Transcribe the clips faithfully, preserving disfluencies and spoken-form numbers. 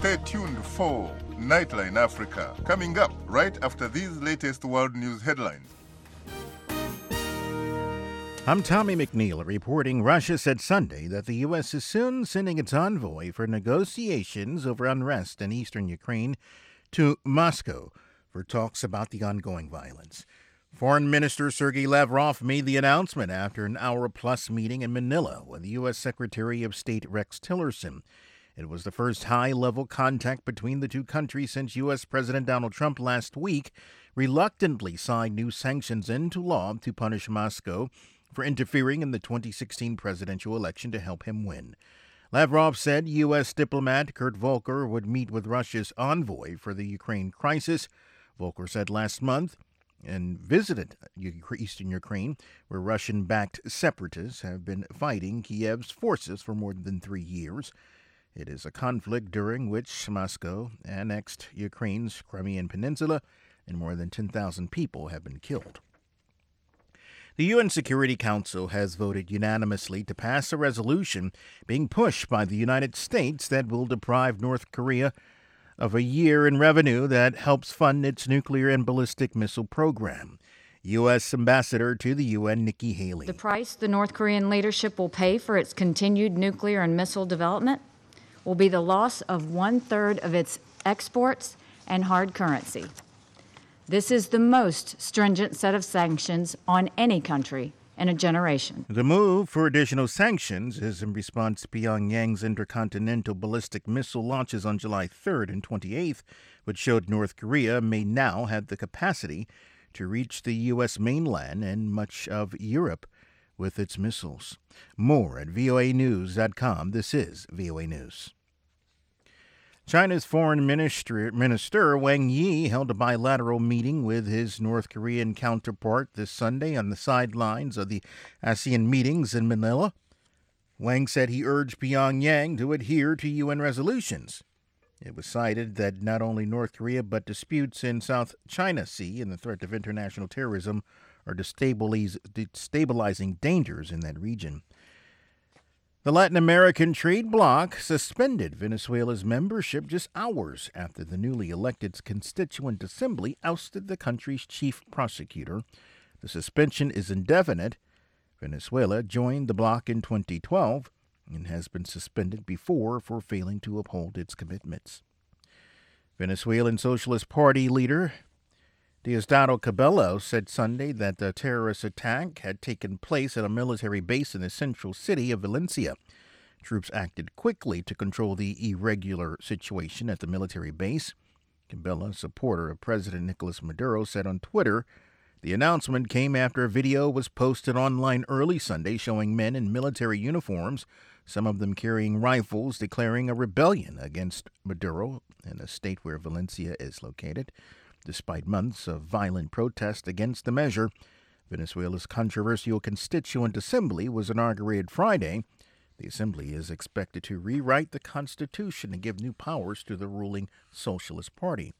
Stay tuned for Nightline Africa, coming up right after these latest world news headlines. I'm Tommy McNeil reporting Russia said Sunday that the U S is soon sending its envoy for negotiations over unrest in eastern Ukraine to Moscow for talks about the ongoing violence. Foreign Minister Sergei Lavrov made the announcement after an hour-plus meeting in Manila with U S Secretary of State Rex Tillerson. It was the first high-level contact between the two countries since U S President Donald Trump last week reluctantly signed new sanctions into law to punish Moscow for interfering in the twenty sixteen presidential election to help him win. Lavrov said U S diplomat Kurt Volker would meet with Russia's envoy for the Ukraine crisis. Volker said last month and visited eastern Ukraine, where Russian-backed separatists have been fighting Kiev's forces for more than three years. It is a conflict during which Moscow annexed Ukraine's Crimean Peninsula, and more than ten thousand people have been killed. The U N Security Council has voted unanimously to pass a resolution being pushed by the United States that will deprive North Korea of a year in revenue that helps fund its nuclear and ballistic missile program. U S Ambassador to the U N, Nikki Haley. The price the North Korean leadership will pay for its continued nuclear and missile development will be the loss of one-third of its exports and hard currency. This is the most stringent set of sanctions on any country in a generation. The move for additional sanctions is in response to Pyongyang's intercontinental ballistic missile launches on July third and twenty-eighth, which showed North Korea may now have the capacity to reach the U S mainland and much of Europe with its missiles. More at V O A news dot com. This is V O A News. China's Foreign Minister, Minister Wang Yi held a bilateral meeting with his North Korean counterpart this Sunday on the sidelines of the ASEAN meetings in Manila. Wang said he urged Pyongyang to adhere to U N resolutions. It was cited that not only North Korea but disputes in South China Sea and the threat of international terrorism are destabilizing dangers in that region. The Latin American trade bloc suspended Venezuela's membership just hours after the newly elected Constituent Assembly ousted the country's chief prosecutor. The suspension is indefinite. Venezuela joined the bloc in twenty twelve and has been suspended before for failing to uphold its commitments. Venezuelan Socialist Party leader Diosdado Cabello said Sunday that the terrorist attack had taken place at a military base in the central city of Valencia. Troops acted quickly to control the irregular situation at the military base. Cabello, a supporter of President Nicolas Maduro, said on Twitter the announcement came after a video was posted online early Sunday showing men in military uniforms, some of them carrying rifles, declaring a rebellion against Maduro in the state where Valencia is located. Despite months of violent protest against the measure, Venezuela's controversial Constituent Assembly was inaugurated Friday. The assembly is expected to rewrite the Constitution and give new powers to the ruling Socialist Party.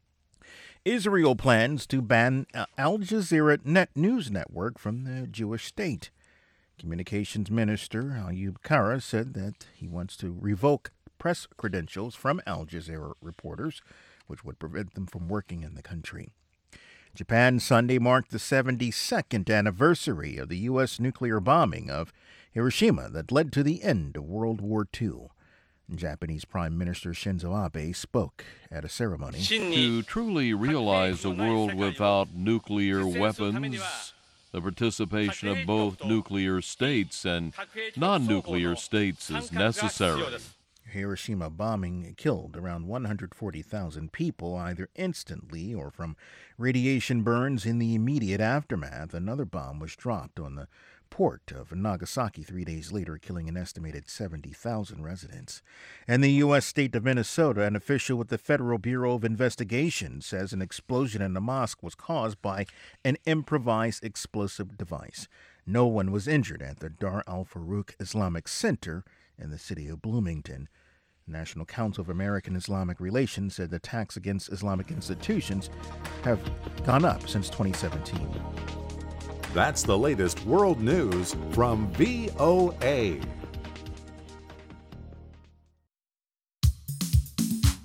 Israel plans to ban Al Jazeera Net News Network from the Jewish state. Communications Minister Ayub Kara said that he wants to revoke press credentials from Al Jazeera reporters, which would prevent them from working in the country. Japan Sunday marked the seventy-second anniversary of the U S nuclear bombing of Hiroshima that led to the end of World War Two. Japanese Prime Minister Shinzo Abe spoke at a ceremony. To truly realize a world without nuclear weapons, the participation of both nuclear states and non-nuclear states is necessary. Hiroshima bombing killed around one hundred forty thousand people, either instantly or from radiation burns in the immediate aftermath. Another bomb was dropped on the port of Nagasaki three days later, killing an estimated seventy thousand residents. And the U S state of Minnesota, an official with the Federal Bureau of Investigation, says an explosion in a mosque was caused by an improvised explosive device. No one was injured at the Dar al-Farouk Islamic Center in the city of Bloomington. National Council of American Islamic Relations said attacks against Islamic institutions have gone up since twenty seventeen. That's the latest world news from V O A.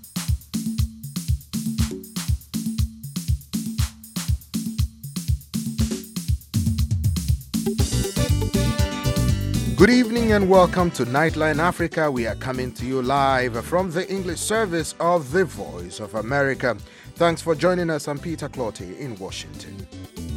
Good evening and welcome to Nightline Africa. We are coming to you live from the English service of The Voice of America. Thanks for joining us. I'm Peter Clotty in Washington.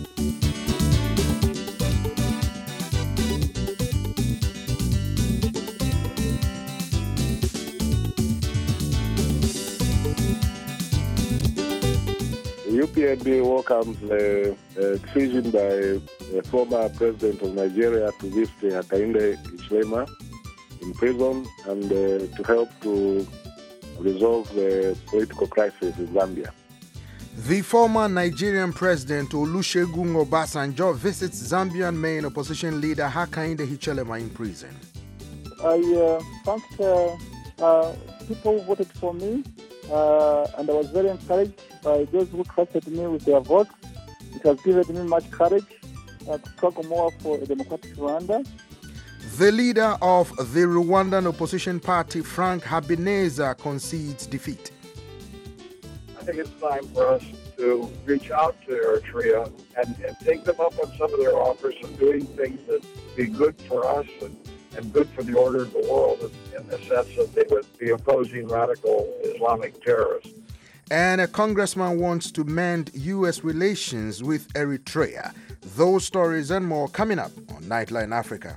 U P N B welcomes the uh, decision by the former president of Nigeria to visit Hakainde Hichilema in prison and uh, to help to resolve the political crisis in Zambia. The former Nigerian president Olusegun Obasanjo visits Zambian main opposition leader Hakainde Hichilema in prison. I uh, thanked uh, uh, people who voted for me, uh, and I was very encouraged by those who trusted me with their votes. It has given me much courage uh, to struggle more for a democratic Rwanda. The leader of the Rwandan opposition party, Frank Habineza, concedes defeat. I think it's time for us to reach out to Eritrea and, and take them up on some of their offers of doing things that would be good for us and, and good for the order of the world in, in the sense that they would be opposing radical Islamic terrorists. And a congressman wants to mend U S relations with Eritrea. Those stories and more coming up on Nightline Africa.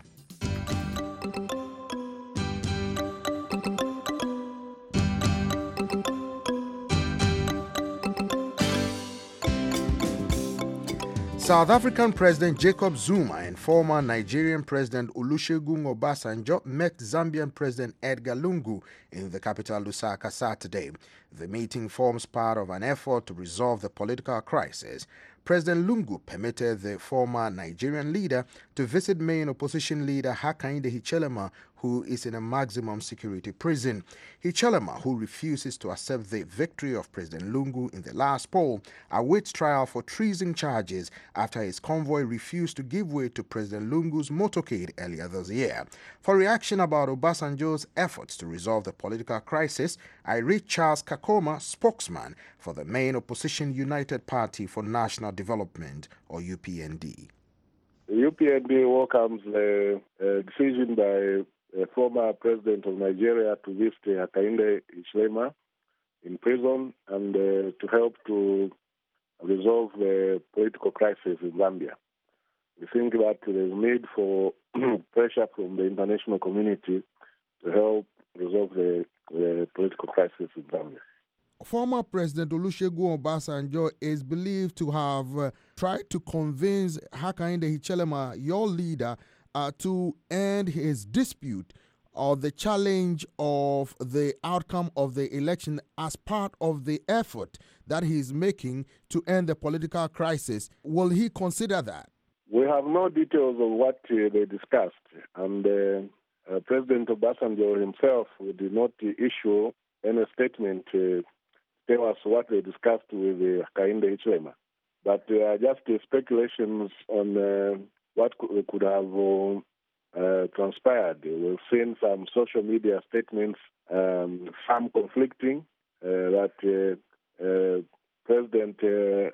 South African President Jacob Zuma and former Nigerian President Olusegun Obasanjo met Zambian President Edgar Lungu in the capital Lusaka Saturday. The meeting forms part of an effort to resolve the political crisis. President Lungu permitted the former Nigerian leader to visit main opposition leader Hakainde Hichilema, who is in a maximum security prison. Hichilema, who refuses to accept the victory of President Lungu in the last poll, awaits trial for treason charges after his convoy refused to give way to President Lungu's motorcade earlier this year. For reaction about Obasanjo's efforts to resolve the political crisis, I reached Charles Kakoma, spokesman for the main opposition United Party for National Development, or U P N D. The U P N D welcomes the uh, decision by the former president of Nigeria to visit Hakainde Hichilema in prison and uh, to help to resolve the political crisis in Zambia. We think that there is need for pressure from the international community to help resolve the, the political crisis in Zambia. Former President Olusegun Obasanjo is believed to have uh, tried to convince Hakainde Hichilema, your leader, uh, to end his dispute or the challenge of the outcome of the election as part of the effort that he's making to end the political crisis. Will he consider that? We have no details of what uh, they discussed, and uh, uh, President Obasanjo himself did not uh, issue any statement to tell us what they discussed with uh, Hakainde Hichilema. But uh, just uh, speculations on uh, what could, could have uh, uh, transpired. We've seen some social media statements, um, some conflicting, uh, that uh, uh, President uh,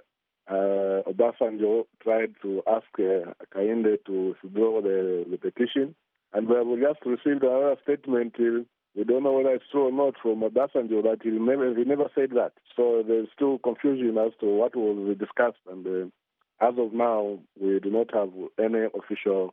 uh, Obasanjo tried to ask uh, Hakainde to withdraw the, the petition. And we have just received another statement. Uh, we don't know whether it's true or not from Obasanjo that he never, he never said that. So there's still confusion as to what was discussed. And uh, as of now, we do not have any official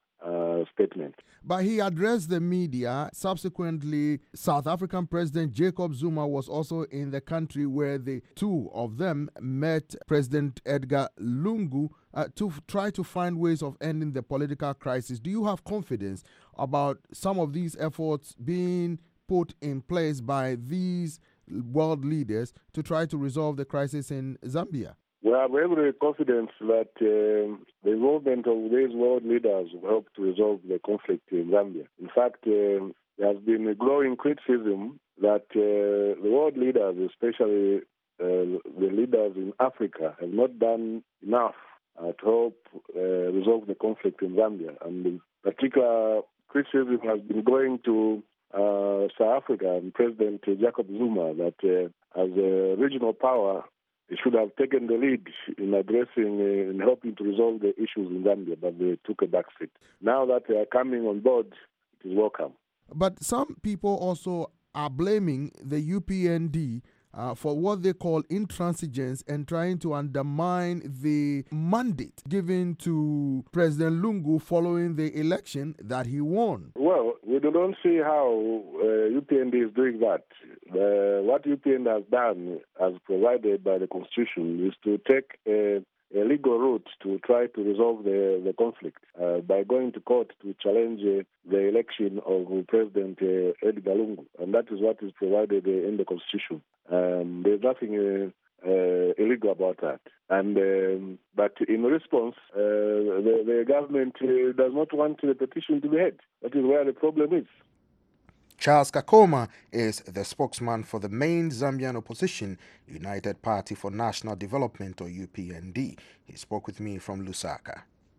uh, statement. But he addressed the media. Subsequently, South African President Jacob Zuma was also in the country, where the two of them met President Edgar Lungu uh, to f- try to find ways of ending the political crisis. Do you have confidence about some of these efforts being put in place by these world leaders to try to resolve the crisis in Zambia? We have every confidence that uh, the involvement of these world leaders will help to resolve the conflict in Zambia. In fact, uh, there has been a growing criticism that uh, the world leaders, especially uh, the leaders in Africa, have not done enough uh, to help uh, resolve the conflict in Zambia. And in particular, criticism has been going to uh, South Africa and President Jacob Zuma that uh, as a regional power, they should have taken the lead in addressing uh, and helping to resolve the issues in Zambia, but they took a back seat. Now that they are coming on board, it is welcome. But some people also are blaming the U P N D uh, for what they call intransigence and trying to undermine the mandate given to President Lungu following the election that he won. Well, we don't see how uh, U P N D is doing that. Uh, what U P N D has done, as provided by the Constitution, is to take a, a legal route to try to resolve the, the conflict uh, by going to court to challenge uh, the election of President uh, Edgar Lungu. And that is what is provided uh, in the Constitution. Um, there's nothing uh, uh, illegal about that. And um, but in response, uh, the, the government uh, does not want the petition to be heard. That is where the problem is. Charles Kakoma is the spokesman for the main Zambian opposition, United Party for National Development, or U P N D. He spoke with me from Lusaka.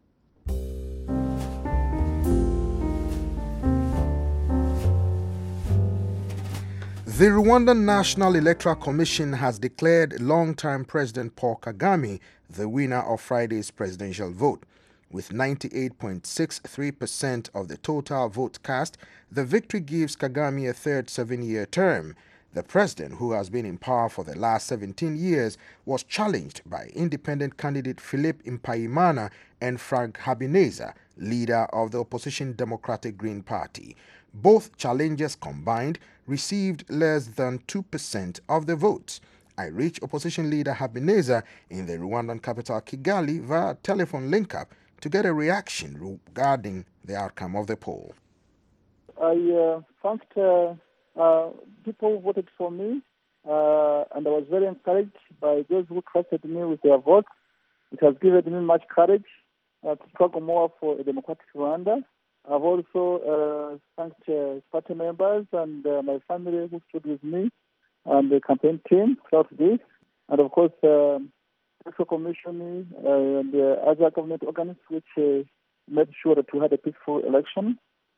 The Rwandan National Electoral Commission has declared longtime President Paul Kagame the winner of Friday's presidential vote. With ninety-eight point six three percent of the total vote cast, the victory gives Kagame a third seven-year term. The president, who has been in power for the last seventeen years, was challenged by independent candidate Philip Mpayimana and Frank Habineza, leader of the opposition Democratic Green Party. Both challengers combined received less than two percent of the votes. I reached opposition leader Habineza in the Rwandan capital Kigali via telephone link-up to get a reaction regarding the outcome of the poll. I uh, thanked uh, uh, people who voted for me, uh, and I was very encouraged by those who trusted me with their votes. It has given me much courage uh, to struggle more for a democratic Rwanda. I've also uh, thanked uh, party members and uh, my family who stood with me and the campaign team throughout this. And of course, uh, the Electoral Commission uh, and the other government organs which uh, made sure that we had a peaceful election.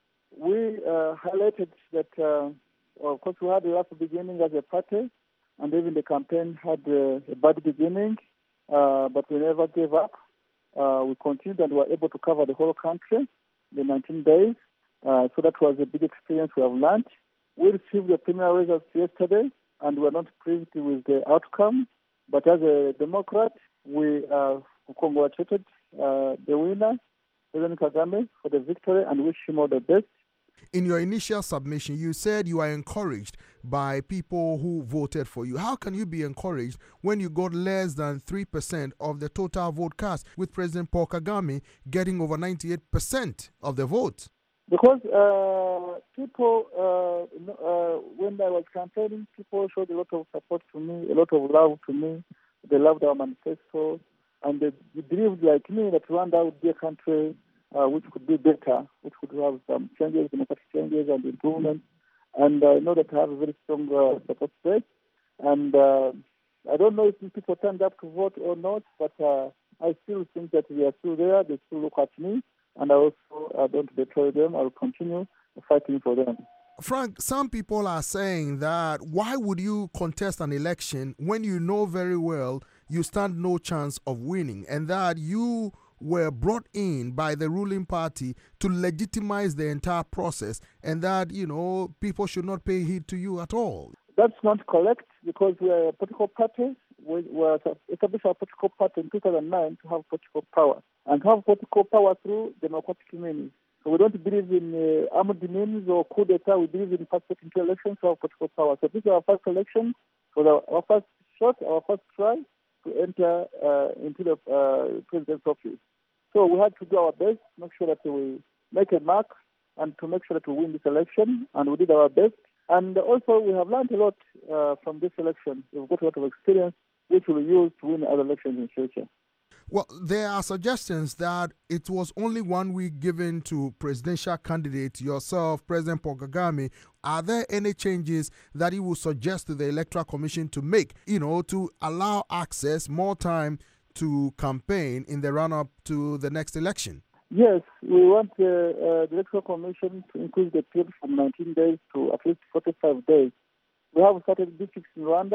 We uh, highlighted that, uh, of course, we had a rough beginning as a party, and even the campaign had uh, a bad beginning, uh, but we never gave up. Uh, we continued and were able to cover the whole country in nineteen days. Uh, so that was a big experience we have learned. We received the preliminary results yesterday, and we are not pleased with the outcome. But as a Democrat, we uh, congratulated uh, the winner, President Kagame, for the victory and wish him all the best. In your initial submission, you said you are encouraged by people who voted for you. How can you be encouraged when you got less than three percent of the total vote cast, with President Paul Kagame getting over ninety-eight percent of the vote? Because uh, people, uh, uh, when I was campaigning, people showed a lot of support to me, a lot of love to me. They loved our manifesto, and they believed, like me, that Rwanda would be a country uh, which could be better, which could have some changes, democratic changes and improvements. And I know that I have a very strong uh, support base. And uh, I don't know if people turned up to vote or not, but uh, I still think that we are still there. They still look at me. And I also uh, don't betray them. I will continue fighting for them. Frank, some people are saying that why would you contest an election when you know very well you stand no chance of winning, and that you were brought in by the ruling party to legitimize the entire process, and that, you know, people should not pay heed to you at all? That's not correct, because we are a political party. We were established our political party in two thousand nine to have political power, and have political power through democratic means. So we don't believe in uh, armed means or coup d'etat. We believe in participating into elections to have political power. So this is our first election, for our, our first shot, our first try to enter uh, into the uh, president's office. So we had to do our best, make sure that we make a mark, and to make sure that we win this election, and we did our best. And also, we have learned a lot uh, from this election. We've got a lot of experience, which we'll use to win other elections in the future. Well, there are suggestions that it was only one week given to presidential candidate, yourself, President Paul Kagame. Are there any changes that you would suggest to the Electoral Commission to make, you know, to allow access, more time to campaign in the run-up to the next election? Yes, we want uh, uh, the Electoral Commission to increase the period from nineteen days to at least forty-five days. We have started districts in Rwanda,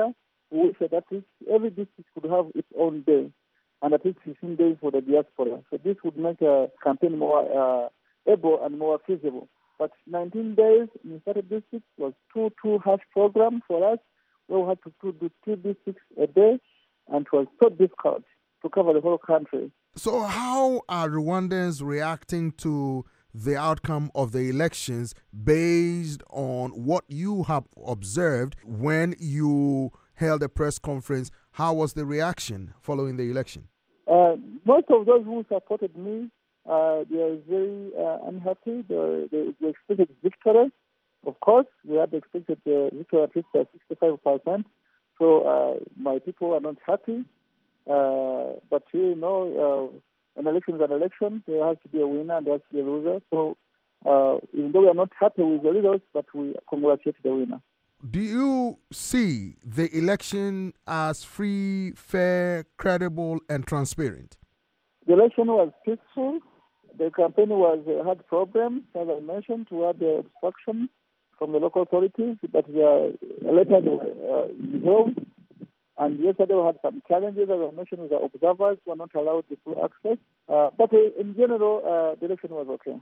we said that is, every district could have its own day, and at least fifteen days for the diaspora. So this would make a campaign more uh, able and more feasible. But nineteen days in thirty districts was too, too harsh program for us. We had to do two districts a day, and it was so difficult to cover the whole country. So how are Rwandans reacting to the outcome of the elections based on what you have observed when you held a press conference? How was the reaction following the election? Uh, most of those who supported me, uh, they are very uh, unhappy. They, they, they expected victory. Of course, we had expected uh, victory at least at sixty-five percent. So uh, my people are not happy. Uh, but you know, uh, an election is an election. There has to be a winner and there has to be a loser. So uh, even though we are not happy with the results, but we congratulate the winner. Do you see the election as free, fair, credible, and transparent? The election was peaceful. The campaign was uh, had problems, as I mentioned. We had the obstruction from the local authorities, but the elections were uh, resolved. And yesterday we had some challenges, as I mentioned, with the observers who were not allowed the full access. Uh, but uh, in general, uh, the election was okay.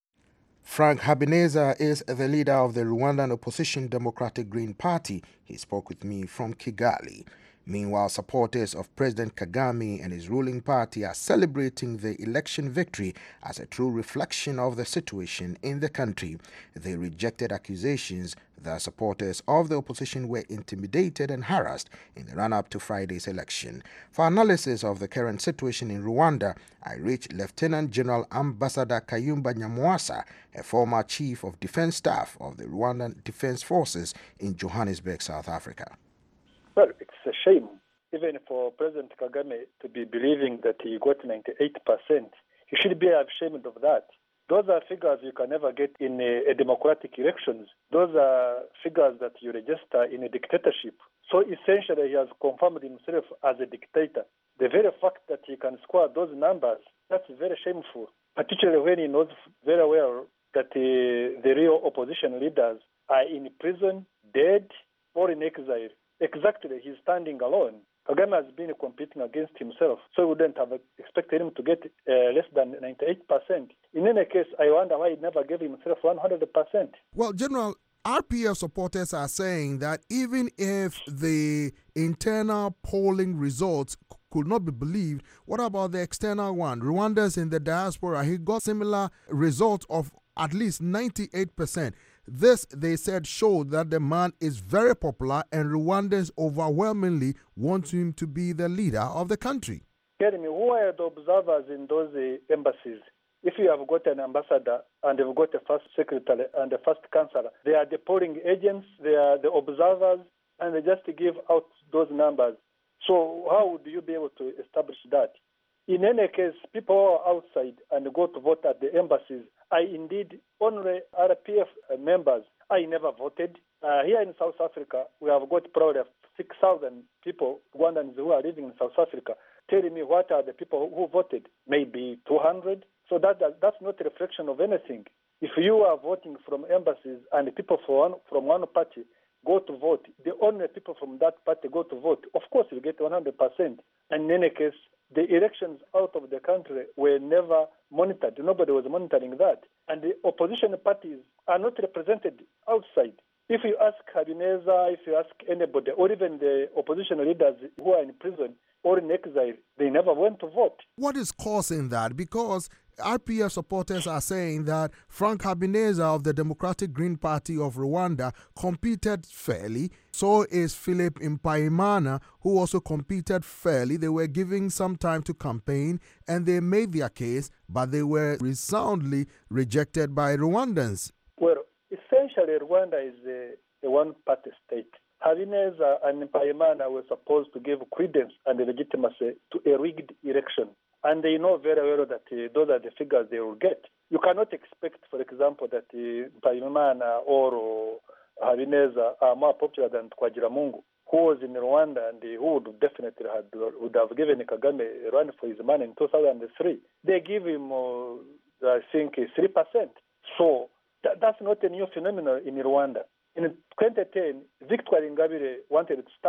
Frank Habineza is the leader of the Rwandan opposition Democratic Green Party. He spoke with me from Kigali. Meanwhile, supporters of President Kagame and his ruling party are celebrating the election victory as a true reflection of the situation in the country. They rejected accusations that supporters of the opposition were intimidated and harassed in the run-up to Friday's election. For analysis of the current situation in Rwanda, I reached Lieutenant General Ambassador Kayumba Nyamwasa, a former Chief of Defense Staff of the Rwandan Defense Forces in Johannesburg, South Africa. Well, it's a shame, even for President Kagame to be believing that he got ninety-eight percent. He should be ashamed of that. Those are figures you can never get in a, a democratic elections. Those are figures that you register in a dictatorship. So essentially, he has confirmed himself as a dictator. The very fact that he can score those numbers, that's very shameful, particularly when he knows very well that uh, the real opposition leaders are in prison, dead, or in exile. Exactly, he's standing alone. Kagame has been competing against himself, so we wouldn't have expected him to get uh, less than ninety-eight percent. In any case, I wonder why he never gave himself one hundred percent. Well, General, R P F supporters are saying that even if the internal polling results could not be believed, what about the external one? Rwandans in the diaspora, he got similar results of at least ninety-eight percent. This, they said, showed that the man is very popular and Rwandans overwhelmingly want him to be the leader of the country. Tell me, who are the observers in those uh, embassies? If you have got an ambassador and you've got a first secretary and a first counselor, they are the polling agents, they are the observers, and they just give out those numbers. So how would you be able to establish that? In any case, people who are outside and go to vote at the embassies are indeed only R P F members. I never voted. Uh, here in South Africa, we have got probably six thousand people, Rwandans who are living in South Africa, telling me what are the people who voted. Maybe two hundred. So that, that that's not a reflection of anything. If you are voting from embassies and people from one, from one party go to vote, the only people from that party go to vote, of course you get one hundred percent. And in any case, the elections out of the country were never monitored. Nobody was monitoring that. And the opposition parties are not represented outside. If you ask Habineza, if you ask anybody, or even the opposition leaders who are in prison or in exile, they never went to vote. What is causing that? Because R P F supporters are saying that Frank Habineza of the Democratic Green Party of Rwanda competed fairly. So is Philip Mpayimana, who also competed fairly. They were giving some time to campaign and they made their case, but they were resoundly rejected by Rwandans. Well, essentially, Rwanda is a, a one-party state. Habineza and Mpayimana were supposed to give credence and legitimacy to a rigged election. And they know very well that uh, those are the figures they will get. You cannot expect, for example, that uh, Mpayimana or uh, Habineza are more popular than Twagiramungu, who was in Rwanda and uh, who would definitely have, would have given Kagame a run for his money in two thousand three. They give him, uh, I think, three percent. So that, that's not a new phenomenon in Rwanda. In twenty ten, Victoire Ingabire wanted to stand.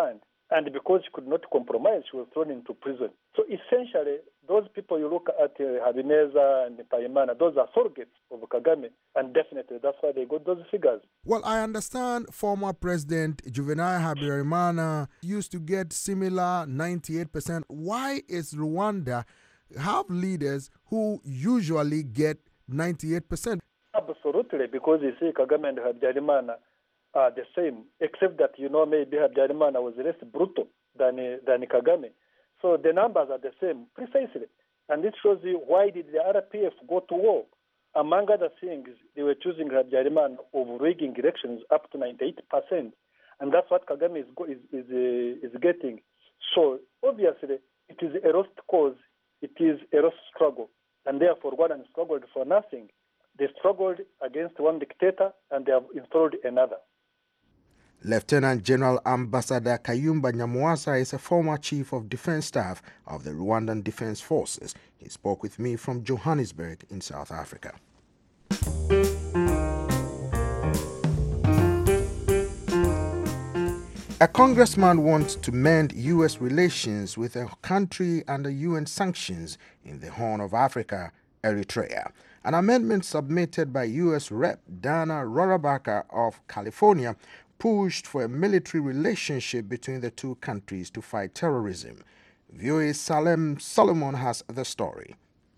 And because she could not compromise, she was thrown into prison. So essentially, those people you look at, uh, Habineza and Mpayimana, those are surrogates of Kagame. And definitely, that's why they got those figures. Well, I understand former President Juvenal Habyarimana used to get similar ninety-eight percent. Why is Rwanda have leaders who usually get ninety-eight percent? Absolutely, because you see, Kagame and Habyarimana are the same, except that, you know, maybe Habyarimana was less brutal than, than Kagame. So the numbers are the same, precisely. And this shows you why did the R P F go to war. Among other things, they were choosing Habyarimana over rigging elections up to ninety-eight percent. And that's what Kagame is, is, is, uh, is getting. So obviously, it is a lost cause. It is a lost struggle. And therefore, Rwanda struggled for nothing. They struggled against one dictator and they have installed another. Lieutenant General Ambassador Kayumba Nyamwasa is a former Chief of Defense Staff of the Rwandan Defense Forces. He spoke with me from Johannesburg in South Africa. A congressman wants to mend U S relations with a country under U N sanctions in the Horn of Africa, Eritrea. An amendment submitted by U S Rep Dana Rohrabacher of California pushed for a military relationship between the two countries to fight terrorism. V O A's Salem Solomon has the story.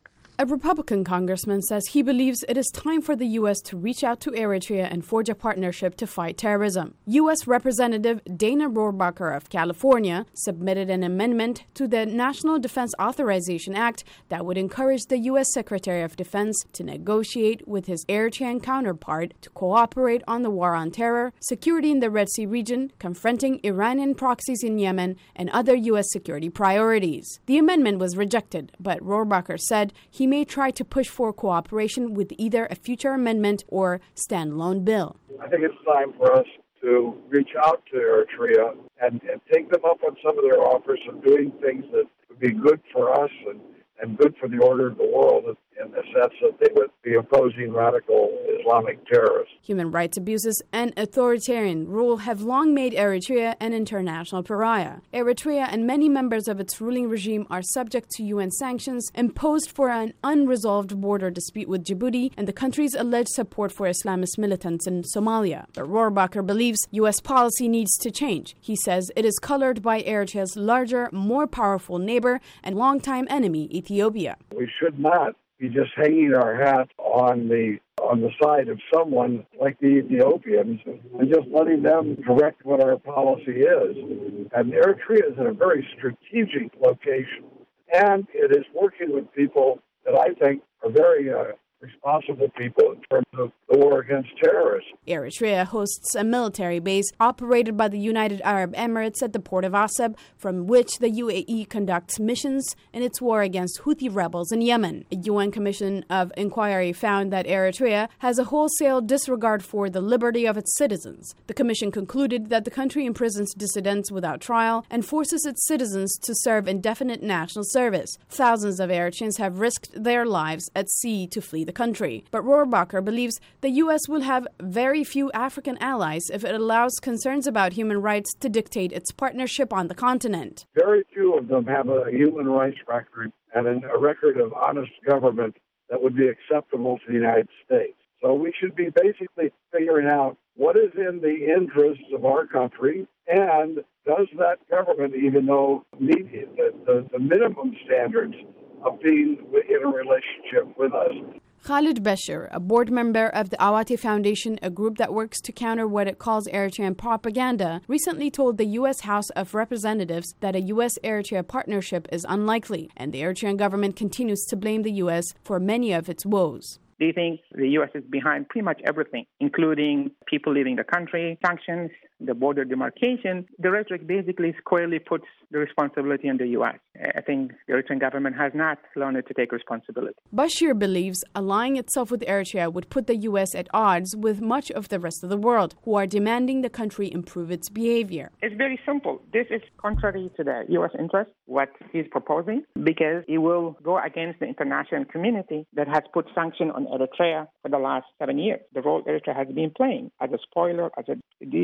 A Republican congressman says he believes it is time for the U S to reach out to Eritrea and forge a partnership to fight terrorism. U S Representative Dana Rohrabacher of California submitted an amendment to the National Defense Authorization Act that would encourage the U S Secretary of Defense to negotiate with his Eritrean counterpart to cooperate on the war on terror, security in the Red Sea region, confronting Iranian proxies in Yemen, and other U S security priorities. The amendment was rejected, but Rohrabacher said he may try to push for cooperation with either a future amendment or standalone bill. I think it's time for us to reach out to Eritrea and, and take them up on some of their offers of doing things that would be good for us and, and good for the order of the world in the sense that they would be opposing radical Islamic terrorists. Human rights abuses and authoritarian rule have long made Eritrea an international pariah. Eritrea and many members of its ruling regime are subject to U N sanctions imposed for an unresolved border dispute with Djibouti and the country's alleged support for Islamist militants in Somalia. But Rohrabacher believes U S policy needs to change. He says it is colored by Eritrea's larger, more powerful neighbor and longtime enemy, Ethiopia. We should not be just hanging our hat on the on the side of someone like the Ethiopians and just letting them direct what our policy is. And Eritrea is in a very strategic location, and it is working with people that I think are very uh, responsible people in terms of the war against terrorism. Eritrea hosts a military base operated by the United Arab Emirates at the port of Asab, from which the U A E conducts missions in its war against Houthi rebels in Yemen. A U N Commission of Inquiry found that Eritrea has a wholesale disregard for the liberty of its citizens. The commission concluded that the country imprisons dissidents without trial and forces its citizens to serve indefinite national service. Thousands of Eritreans have risked their lives at sea to flee the country. But Rohrabacher believes the U S will have very few African allies if it allows concerns about human rights to dictate its partnership on the continent. Very few of them have a human rights record and a record of honest government that would be acceptable to the United States. So we should be basically figuring out what is in the interests of our country, and does that government even though meet the, the, the minimum standards of being in a relationship with us. Khalid Bashir, a board member of the Awate Foundation, a group that works to counter what it calls Eritrean propaganda, recently told the U S House of Representatives that a U S-Eritrea partnership is unlikely, and the Eritrean government continues to blame the U S for many of its woes. They think the U S is behind pretty much everything, including people leaving the country, sanctions, the border demarcation. The rhetoric basically squarely puts the responsibility on the U S. I think the Eritrean government has not learned to take responsibility. Bashir believes allying itself with Eritrea would put the U S at odds with much of the rest of the world, who are demanding the country improve its behavior. It's very simple. This is contrary to the U S interest, what he's proposing, because it will go against the international community that has put sanctions on Eritrea for the last seven years. The role Eritrea has been playing as a spoiler, as a destabilizer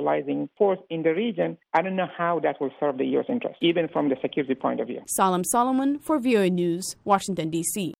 destabilizing force in the region, I don't know how that will serve the U S interest, even from the security point of view. Salam Solomon for V O A News, Washington, D C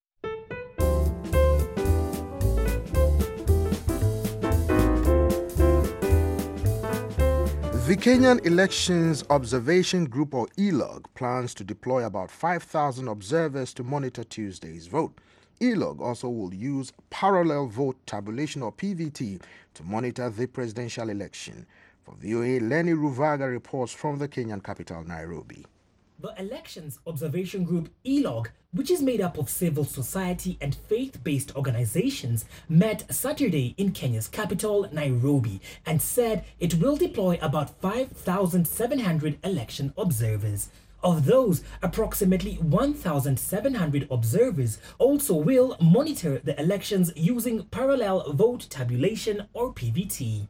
The Kenyan Elections Observation Group, or E L O G, plans to deploy about five thousand observers to monitor Tuesday's vote. E L O G also will use parallel vote tabulation, or P V T, to monitor the presidential election. For V O A, Lenny Ruvaga reports from the Kenyan capital, Nairobi. The Elections Observation Group, E L O G, which is made up of civil society and faith-based organizations, met Saturday in Kenya's capital, Nairobi, and said it will deploy about five thousand seven hundred election observers. Of those, approximately one thousand seven hundred observers also will monitor the elections using parallel vote tabulation, or P V T.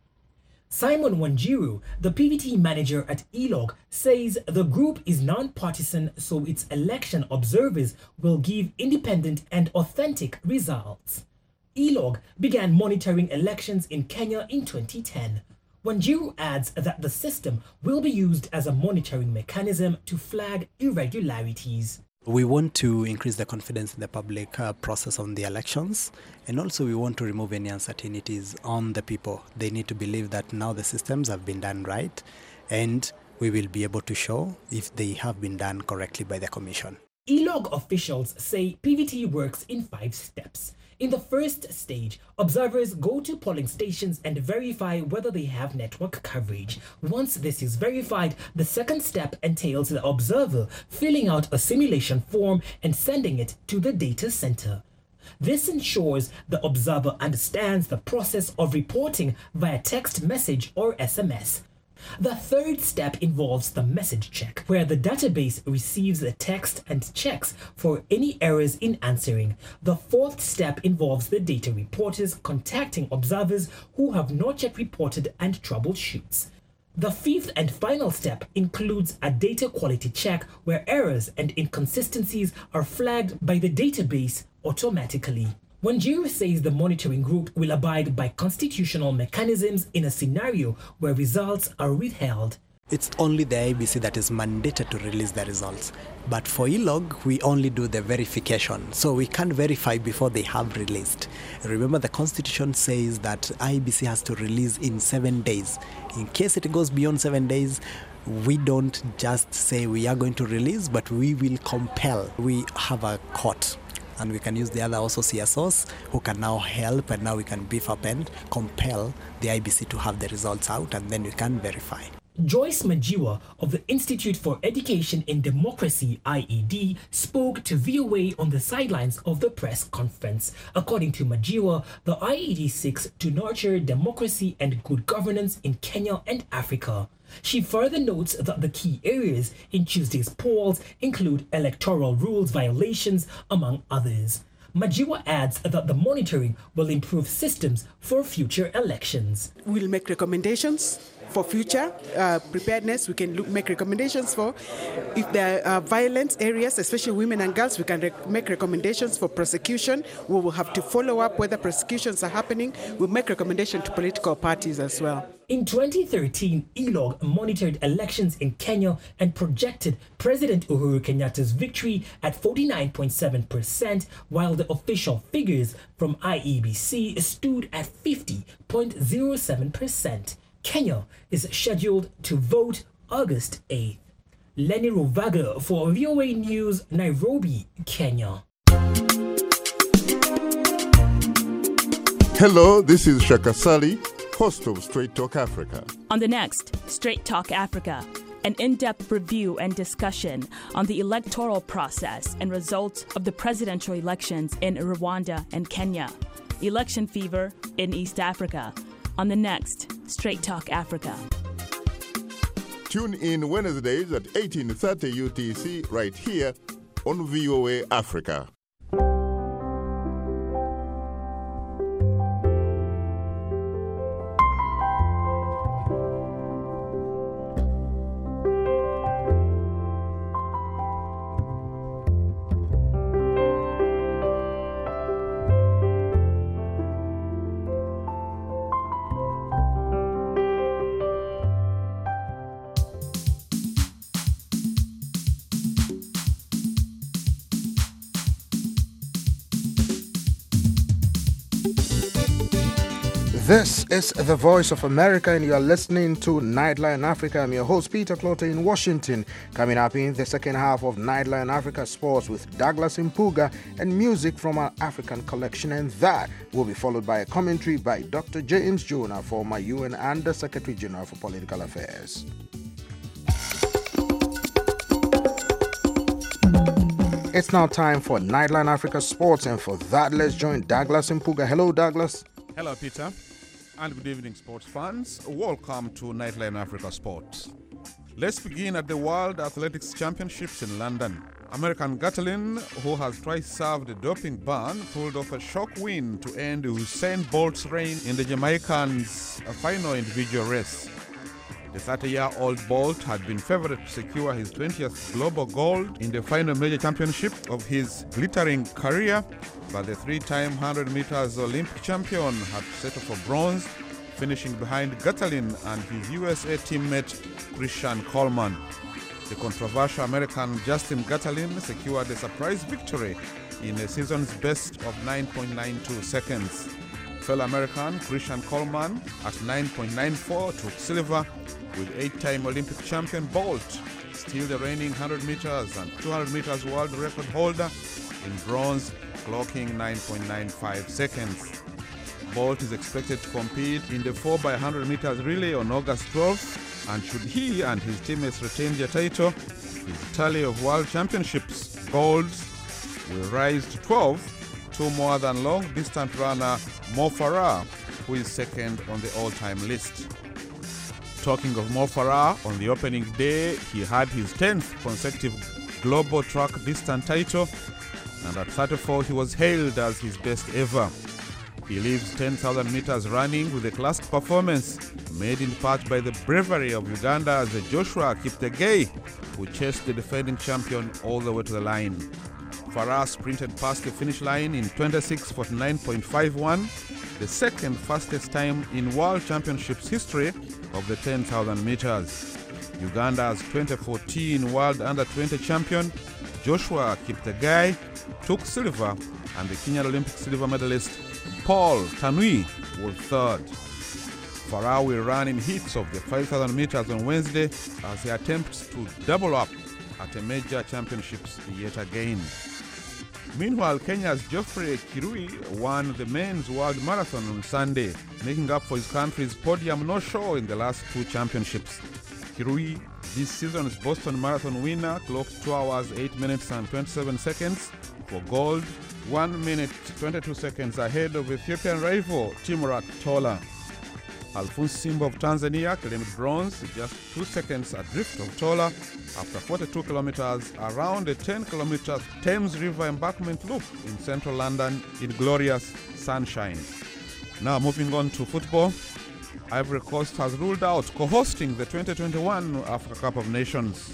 Simon Wanjiru, the P V T manager at E L O G, says the group is non-partisan, so its election observers will give independent and authentic results. E L O G began monitoring elections in Kenya in twenty ten. Wanjiru adds that the system will be used as a monitoring mechanism to flag irregularities. We want to increase the confidence in the public uh, process on the elections, and also we want to remove any uncertainties on the people. They need to believe that now the systems have been done right, and we will be able to show if they have been done correctly by the Commission. E L O G officials say P V T works in five steps. In the first stage, observers go to polling stations and verify whether they have network coverage. Once this is verified, the second step entails the observer filling out a simulation form and sending it to the data center. This ensures the observer understands the process of reporting via text message or S M S. The third step involves the message check, where the database receives the text and checks for any errors in answering. The fourth step involves the data reporters contacting observers who have not yet reported and troubleshoots. The fifth and final step includes a data quality check, where errors and inconsistencies are flagged by the database automatically. Wanjiru says the monitoring group will abide by constitutional mechanisms in a scenario where results are withheld. It's only the I B C that is mandated to release the results. But for E L O G, we only do the verification. So we can't verify before they have released. Remember, the Constitution says that I B C has to release in seven days. In case it goes beyond seven days, we don't just say we are going to release, but we will compel. We have a court. And we can use the other also C S Os who can now help, and now we can beef up and compel the I B C to have the results out, and then we can verify. Joyce Majiwa of the Institute for Education in Democracy, I E D, spoke to V O A on the sidelines of the press conference. According to Majiwa, the I E D seeks to nurture democracy and good governance in Kenya and Africa. She further notes that the key areas in Tuesday's polls include electoral rules violations, among others. Majiwa adds that the monitoring will improve systems for future elections. We'll make recommendations for future uh, preparedness. We can look, make recommendations for if there are violent areas, especially women and girls. We can rec- make recommendations for prosecution. We will have to follow up whether prosecutions are happening. We'll make recommendations to political parties as well. In twenty thirteen, E L O G monitored elections in Kenya and projected President Uhuru Kenyatta's victory at forty-nine point seven percent, while the official figures from I E B C stood at fifty point zero seven percent. Kenya is scheduled to vote August eighth. Lenny Ruvaga for V O A News, Nairobi, Kenya. Hello, this is Shaka Sali, host of Straight Talk Africa. On the next Straight Talk Africa, an in-depth review and discussion on the electoral process and results of the presidential elections in Rwanda and Kenya. Election fever in East Africa. On the next Straight Talk Africa. Tune in Wednesdays at eighteen thirty U T C right here on V O A Africa. This is the Voice of America, and you are listening to Nightline Africa. I'm your host, Peter Clote in Washington. Coming up in the second half of Nightline Africa Sports with Douglas Impuga and music from our African collection, and that will be followed by a commentary by Doctor James Jonah, former U N Under Secretary General for Political Affairs. It's now time for Nightline Africa Sports, and for that, let's join Douglas Impuga. Hello, Douglas. Hello, Peter. And good evening, sports fans. Welcome to Nightline Africa Sports. Let's begin at the World Athletics Championships in London. American Gatlin, who has twice served a doping ban, pulled off a shock win to end Usain Bolt's reign in the Jamaicans' final individual race. The thirty-year-old Bolt had been favored to secure his twentieth global gold in the final major championship of his glittering career, but the three-time one hundred meters Olympic champion had to settle for bronze, finishing behind Gatlin and his U S A teammate Christian Coleman. The controversial American Justin Gatlin secured a surprise victory in a season's best of nine point nine two seconds. Fellow American Christian Coleman at nine point nine four took silver, with eight-time Olympic champion Bolt still the reigning one hundred meters and two hundred meters world record holder in bronze, clocking nine point nine five seconds. Bolt is expected to compete in the four by one hundred meters relay on August twelfth, and should he and his teammates retain their title, his tally of world championships golds will rise to twelve, two more than long-distance runner Mo Farah, who is second on the all-time list. Talking of Mo Farah, on the opening day, he had his tenth consecutive global track distance title, and at thirty-four he was hailed as his best ever. He leaves ten thousand meters running with a classic performance made in part by the bravery of Uganda's Joshua Kiptegei, who chased the defending champion all the way to the line. Farah sprinted past the finish line in twenty-six forty-nine point five one, the second fastest time in World Championships history of the ten thousand meters. Uganda's twenty fourteen World Under twenty champion Joshua Kiptegei took silver, and the Kenyan Olympic silver medalist Paul Tanui was third. Farah will run in heats of the five thousand meters on Wednesday as he attempts to double up at a major championships yet again. Meanwhile, Kenya's Geoffrey Kirui won the men's world marathon on Sunday, making up for his country's podium no-show in the last two championships. Kirui, this season's Boston Marathon winner, clocked two hours, eight minutes and twenty-seven seconds for gold, one minute, twenty-two seconds ahead of Ethiopian rival Timrat Tola. Alphonse Simba of Tanzania claimed bronze, just two seconds adrift of Tola after forty-two kilometers around a ten kilometer Thames River embankment loop in central London in glorious sunshine. Now moving on to football. Ivory Coast has ruled out co-hosting the twenty twenty-one Africa Cup of Nations.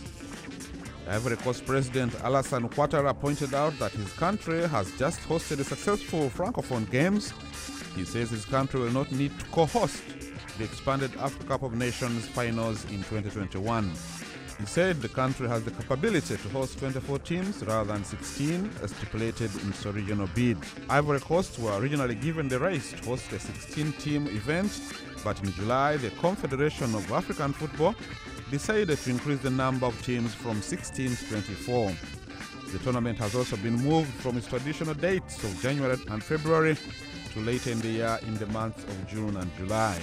Ivory Coast President Alassane Ouattara pointed out that his country has just hosted a successful Francophone Games. He says his country will not need to co-host the expanded Africa Cup of Nations finals in twenty twenty-one. He said the country has the capability to host twenty-four teams rather than sixteen, as stipulated in its original bid. Ivory Coast were originally given the right to host a sixteen-team event, but in July, the Confederation of African Football decided to increase the number of teams from sixteen to twenty-four. The tournament has also been moved from its traditional dates of January and February to later in the year in the months of June and July.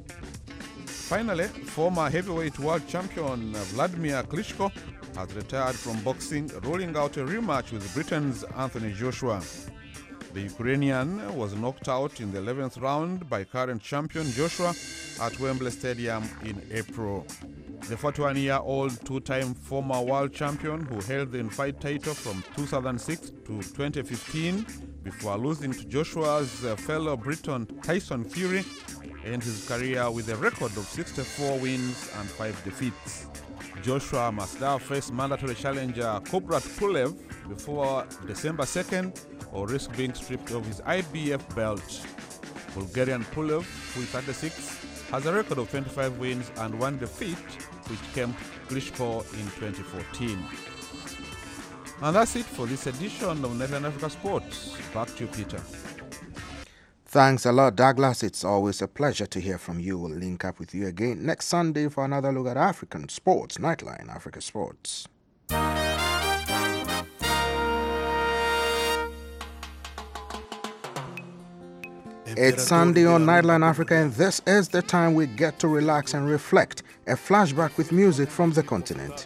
Finally, former heavyweight world champion Vladimir Klitschko has retired from boxing, ruling out a rematch with Britain's Anthony Joshua. The Ukrainian was knocked out in the eleventh round by current champion Joshua at Wembley Stadium in April. The forty-one-year-old two-time former world champion, who held the in-fight title from two thousand six to twenty fifteen before losing to Joshua's fellow Briton Tyson Fury, ended his career with a record of sixty-four wins and five defeats. Joshua must now face mandatory challenger Kubrat Pulev before December second, or risk being stripped of his I B F belt. Bulgarian Pulev, who is thirty-six, has a record of twenty-five wins and one defeat, which came to Klitschko in twenty fourteen. And that's it for this edition of Nightline Africa Sports. Back to you, Peter. Thanks a lot, Douglas. It's always a pleasure to hear from you. We'll link up with you again next Sunday for another look at African sports. Nightline Africa Sports. It's Sunday on Nightline Africa, and this is the time we get to relax and reflect. A flashback with music from the continent.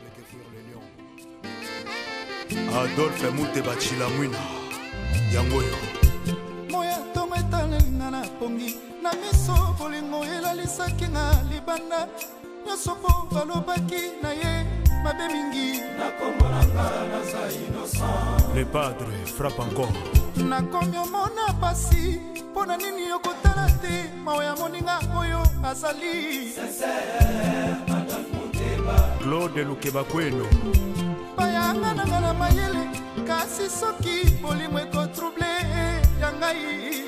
Adolphe Muteba Chilamwina Yangoyo Moya tongo etalenga na pongi na miso bolingo elalisaki nga libanda nyonso po balobaki na ye mabe mingi nakombolanga naza innocent. Le padre frappe encore. Nakomi omona pasi pona nini yokotala te maoya moninga oyo azali sincere Adolphe Muteba Claude Lukeba Kweno bayanga na ngana mayele kasi soki bolimo ekotrouble yangai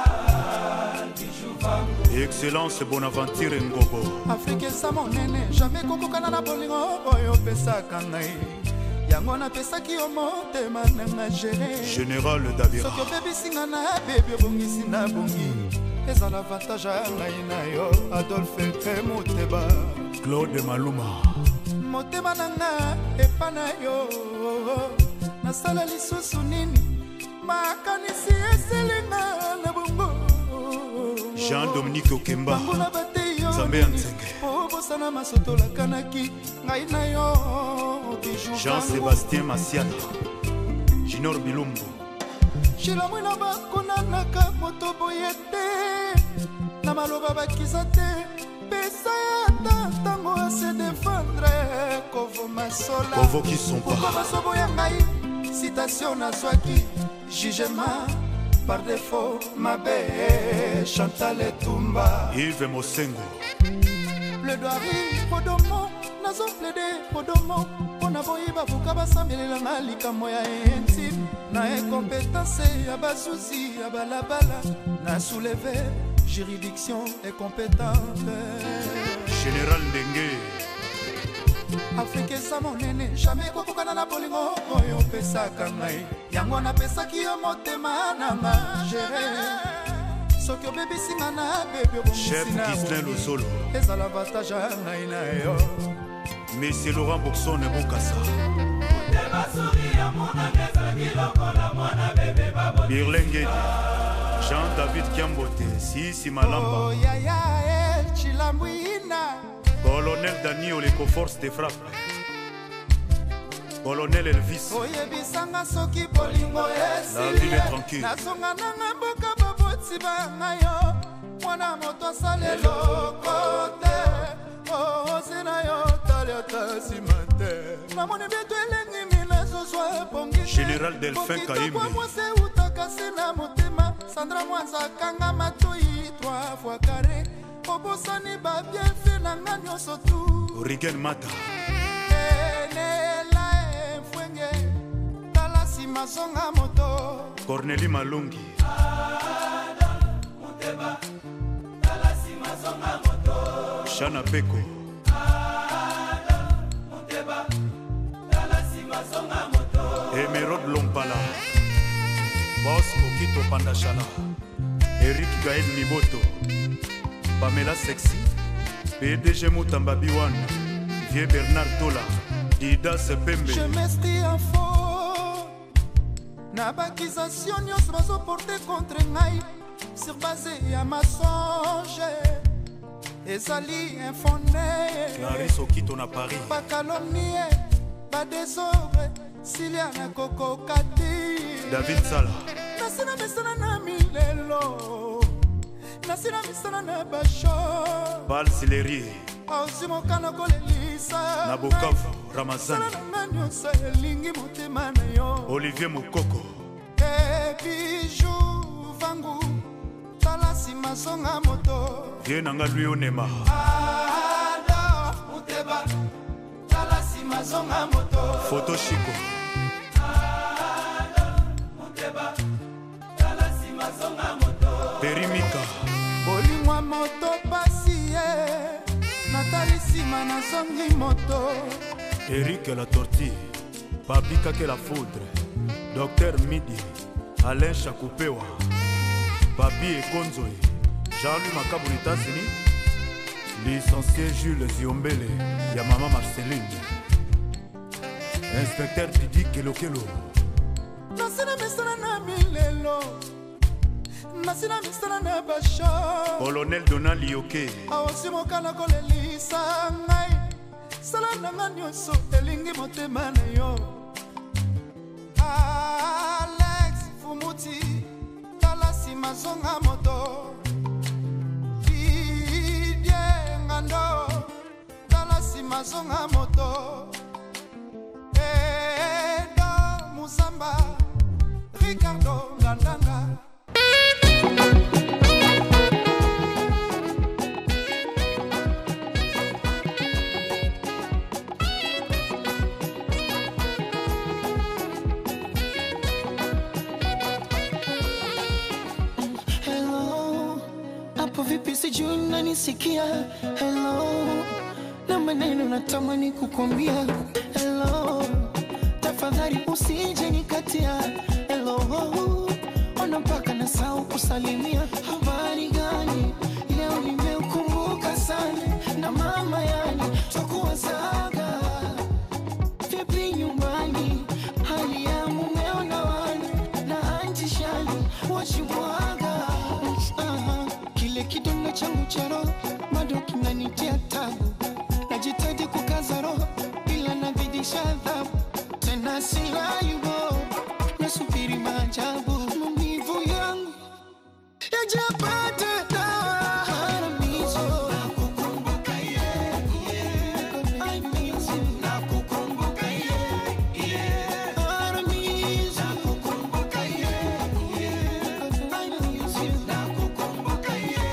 Excellence Bonaventure Ngobo Afrique eza monene jamais kokokana na bolingo oyo opesaka ngai yango napesaki yo motema nanga gere Général Dabira soki obebisinga na bebi obongisi na bongi eza na avantage ya ngai na yo Adolphe Muteba Claude Maluma motema nanga epa na yo nasala lisusu nini makanisi eselinga na bongo Jean-Dominique Okemba Nzambe ya Nzenge obosana masotolakanaki ngai na yo Jean-Sébastien Masiata Junior Bilumbu shilamwina bakonanaka moto boye te na maloba bakiza te pesa ya tango à se défendre Kovo Masola Kovo qui sont pas Kovo Masobo ya ngai citation na swaki jugement par défaut mabe Chantal Etumba Yves Mosengo plaidoirie podomo nazo plaider podomo pona boyiba buka basambelela na likambo ya intime na incompétence ya basuzi ya balabala na soulever juridiction est compétente Général Ndenge Afrique eza monene jamais kokokana na bolingo oyo opesaka ngai yango napesaki yo motema nanga gere soki obebisinga na bebi obongisi ezala avantage ya ngai na yo Monsieur Laurent Boxon Bokassa Birlengedi Jean-David Kiambote, Sisi Malamba. Oh, ya, ya, el Chilamwina. Colonel Daniel Eco Force de Frappe. Colonel Elvis. Oye bisanga soki bolingo esi. La ville est tranquille. Nasonga nanga mboka baboti bangayo. Mwana moto sale lokote. Oh, sina yo talia tasimante. Namone beto elengi mina zozwa pongi. Général Delphin Kaimbi. Mwase utakase na motema. Sandra Mwanza kanga matoi trois fois carré obosani ba bien fait na nganyo sotu Rigen Mata Enela enfwenge talasi mazonga moto Corneli Malungi Adolphe Muteba talasi mazonga moto Shana Peko Adolphe Muteba talasi mazonga moto Emerald Lompala Boss Okito Pandachala Eric Gaël Miboto Pamela Sexy P D G Mutamba Biwan Vieux Bernard Tola Dida Sepembe Je m'estime en faux Na bakisation nyonso bazoporte contre ngai Sur base ya mensonge Ezali infondé Clarisse Okito na Paris Ba calomnie, ba désordre Siliana Koko Kati David Sala Nasina misana na milelo Nasina misana na basho Bal Sileri Auzimo kana kolelisa Nabukavu Ramazani Sana nanyo sa elingi mutema na yo Olivier Mukoko Ebiju vangu Talasi mazonga moto Vienanga lui onema Adolphe Muteba Talasi mazonga moto Photo Chico Perimika Bolingwa moto pasi Natalisima na songi moto Eric la tortille Papika que la foudre Docteur Midi Alain Chakupewa Papi Ekonzoe, Jean-Louis Makaboul États-Unis, licencié Jules Ziombele, ya Mama Marceline, inspecteur Didi Kelokelo. Nasina misana na milelo, nasina misana na basho. Colonel Donald Lioke, awasimo kana kolelisa ngai, sala nanga nyonso elingi motema na yo. Alex Fumuti, talasi mazonga moto. Didier Ngando, talasi mazonga moto. Edo Musamba, Ricardo Ngandanga. Vipi sijui unanisikia? Hello, na maneno natamani kukwambia. Hello, tafadhali usije nikatia. Hello, ona mpaka nasahau kusalimia. Habari gani? Leo nimeukumbuka sana na mama, yani tutakuwa saga. Vipi nyumbani? Hali ya mumeo na wana na anti Shani wachibwaga. Kidonda changu cha roho bado kinanitia tabu, najitahidi kukaza roho ila nazidisha adhabu. Tena silayubo, nasubiri maajabu. Maumivu yangu yajapata dawa. Haramizo nakukumbuka yeah, yeah. I miss you nakukumbuka yeah, yeah. Haramizo nakukumbuka yeah, yeah. I miss you nakukumbuka yeah.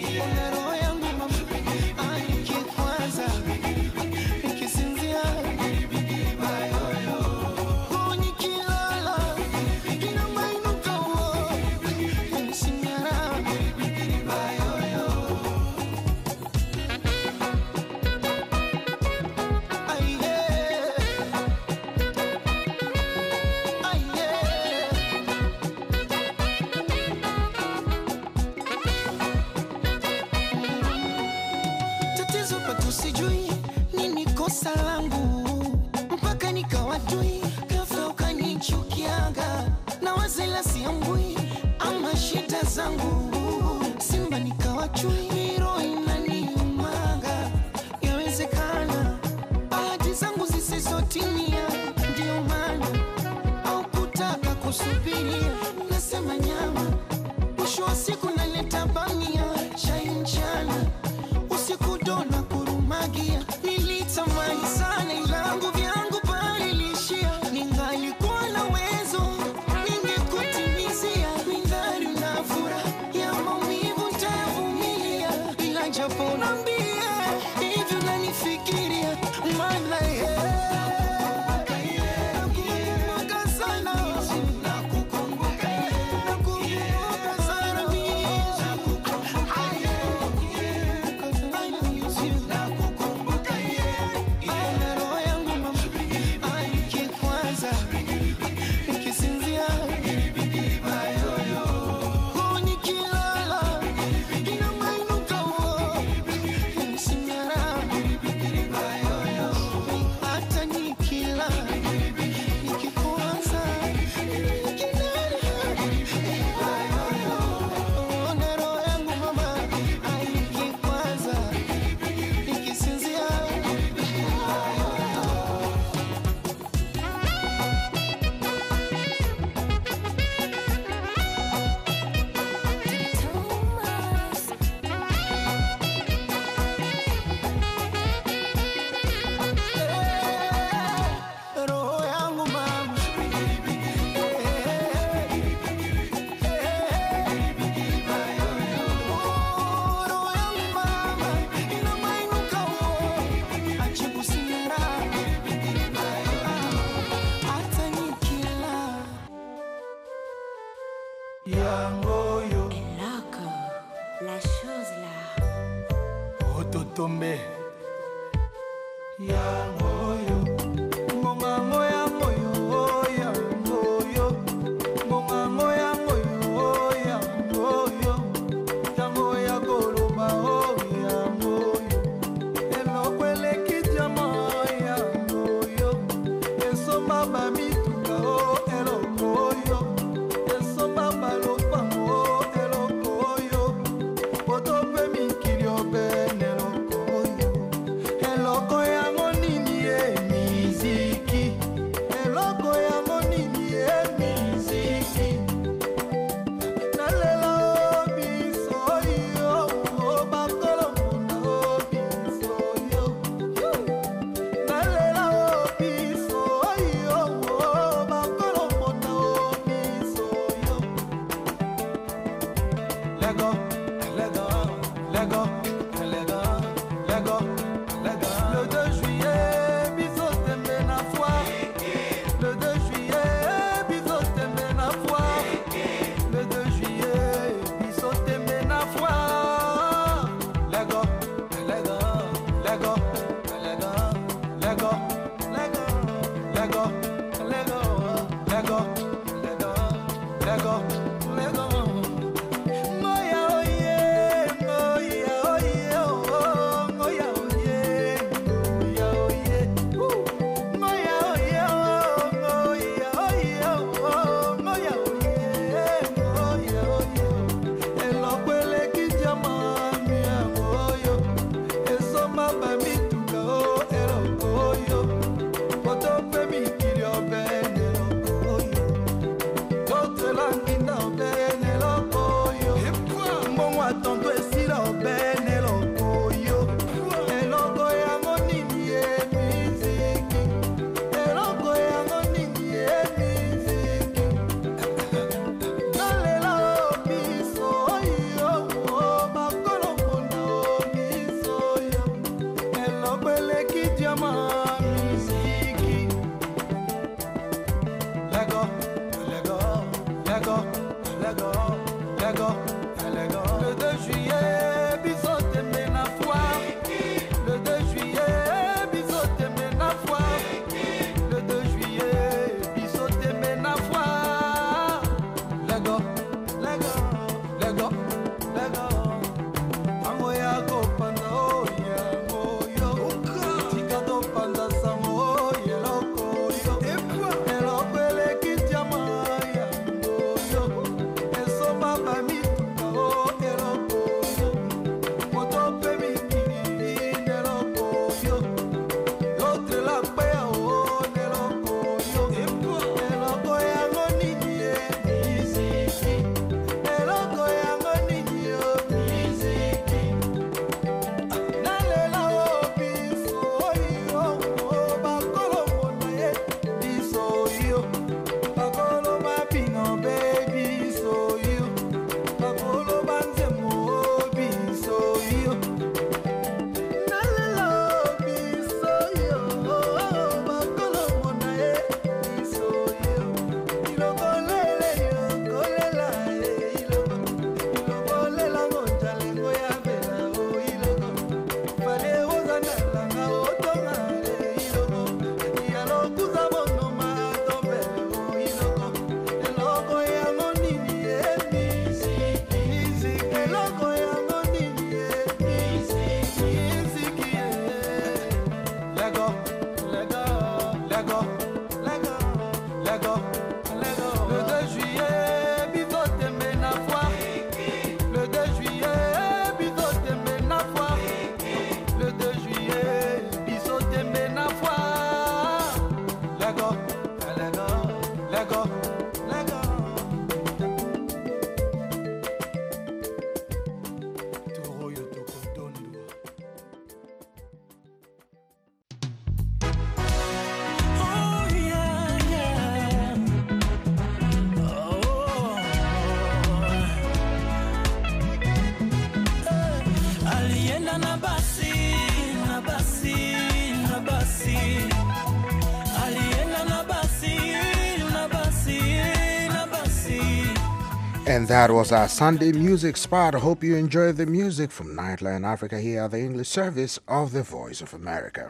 Simba nikawa chui, roho inaniumaga. Yawezekana ahadi zangu zisizotimia, ndio maana au kutaka kusubiria. Nasema nyama, mwisho wa siku naleta bamia. Chai mchana, usiku dona kurumagia. Nilitamani sana ilangu vyangu pale lishia. Ningalikuwa na uwezo ningekutimizia. Mindhari na furaha ya maumivu nitavumilia, ila japo nambie hivi unanifikiria. Maana nakukumbuka sana, nakukumbuka nakukumbuka sana mimi. Nakukumbuka yeah, roho yangu mama aikikwaza nikisinzia. Yangoyo Eloko, la chose là. Ototombe Yangoyo Mongango yangoyo Yangoyo Mongango yangoyo Yangoyo let go, let go, let go, let go, let go, let go, let go, let go. Moya oye, moya oye, oh, moya oye, moya oye, moya oye, oh, moya oye, oh, moya oye, moya oye. Elo kwele kijama mi amoyo, eso mama mi tuka o elo koyo, poto pe mi kiri obe elo koyo, yote langi na obe elo koyo, mbongo atondo esira obe elo koyo, elo koya ngonini e miziki, elo koya ngonini e miziki, nalela o miso yo, makolo mona o miso yo, elo kwele kijama miziki. Let go, let go, let go, let go, let go, let go. Le deux juillet, bisote mena foire. Le deux juillet, bisote mena foire. Le deux juillet, bisote mena foire. Let go, let go, let go, let go. Ango ya go panda o ya go yo. Tika do panda sango ya loko yo. Elo kwele kijama ya go yo. Eso mama mi tuka o elo go yo. Moto pe mi kiri elo go yo. Yotre la pe o elo go yo. Elo go ya ngonini e miziki. Elo go ya ngonini o miziki. Nalela o biso yo, o bakolo mona ye biso yo, bakolo mapinga baby so yo, bakolo banzemo biso yo. Nalela o biso yo, o bakolo mona ye biso yo, iloko lele yo kolela e iloko, iloko lela ngonjale ngoya bela o iloko. Fale ozana langa otonga e iloko, yalo kuza bono ma tombe o iloko, eloko ya ngonini e miziki, miziki, eloko ya ngonini e miziki, miziki e. Let go, let go, let go, let go, let go, let go. Le deux juillet, bisote mena foire. Le deux juillet, bisote mena foire. Le deux juillet, bisote mena foire. Let go, let go, let go, let go. Toro yo toko dondo. Oh yeah, yeah. Oh. Alienda na basi, na basi, na basi. Alienda na basi, na basi, na basi. And that was our Sunday music spot. I hope you enjoyed the music from Nightline Africa here at the English service of the Voice of America.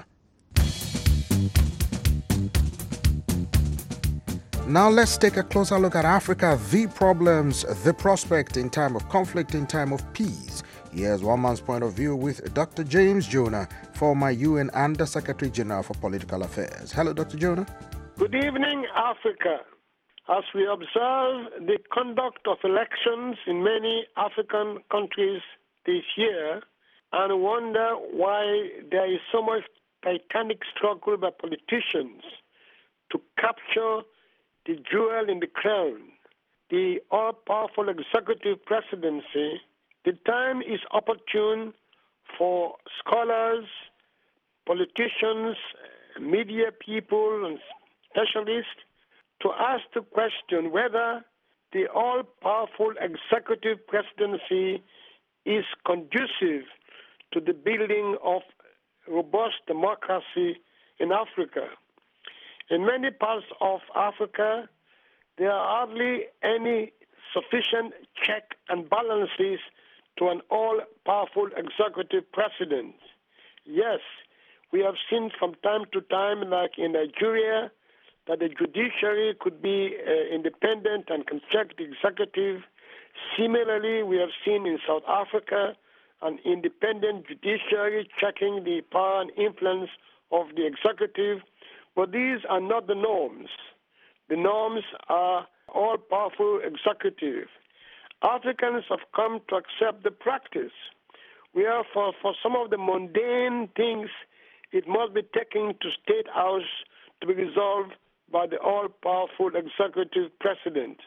Now let's take a closer look at Africa, the problems, the prospect in time of conflict, in time of peace. Here's one man's point of view with Doctor James Jonah, former U N Under Secretary General for Political Affairs. Hello, Doctor Jonah. Good evening, Africa. As we observe the conduct of elections in many African countries this year and wonder why there is so much titanic struggle by politicians to capture the jewel in the crown, the all-powerful executive presidency, the time is opportune for scholars, politicians, media people, and specialists to ask the question whether the all-powerful executive presidency is conducive to the building of robust democracy in Africa. In many parts of Africa, there are hardly any sufficient check and balances to an all-powerful executive president. Yes, We have seen from time to time, like in Nigeria, that the judiciary could be uh, independent and can check the executive. Similarly, we have seen in South Africa an independent judiciary checking the power and influence of the executive. But these are not the norms. The norms are all-powerful executive. Africans have come to accept the practice, where for, for some of the mundane things, it must be taken to State House to be resolved by the all-powerful executive president.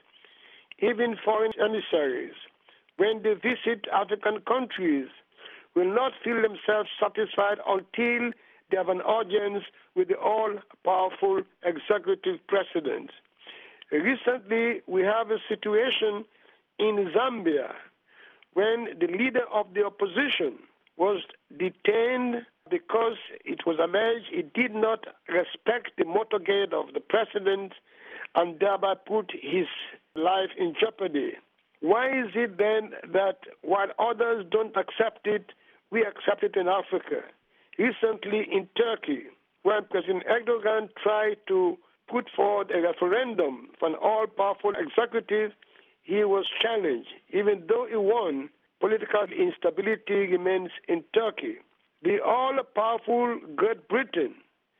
Even foreign emissaries, when they visit African countries, will not feel themselves satisfied until they have an audience with the all-powerful executive president. Recently, we have a situation in Zambia when the leader of the opposition was detained because it was alleged he did not respect the motorcade of the president and thereby put his life in jeopardy. Why is it then that while others don't accept it, we accept it in Africa? Recently in Turkey, when President Erdogan tried to put forward a referendum for an all-powerful executive, he was challenged. Even though he won, political instability remains in Turkey. The all-powerful Great Britain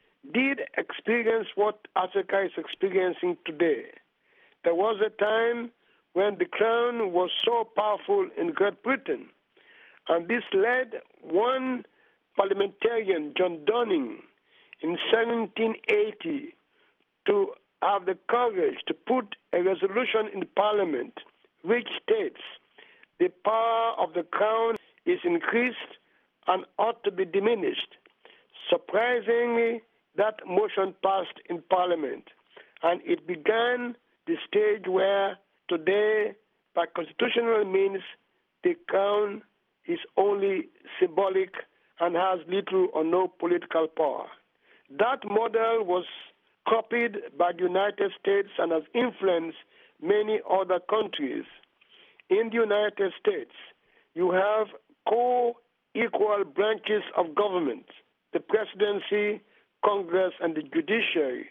did experience what Africa is experiencing today. There was a time when the crown was so powerful in Great Britain, and this led one parliamentarian, John Dunning, in seventeen eighty, to have the courage to put a resolution in Parliament which states the power of the crown is increased and ought to be diminished. Surprisingly, that motion passed in Parliament, and it began the stage where today, by constitutional means, the crown is only symbolic and has little or no political power. That model was copied by the United States and has influenced many other countries. In the United States, you have co-equal branches of government, the presidency, Congress, and the judiciary.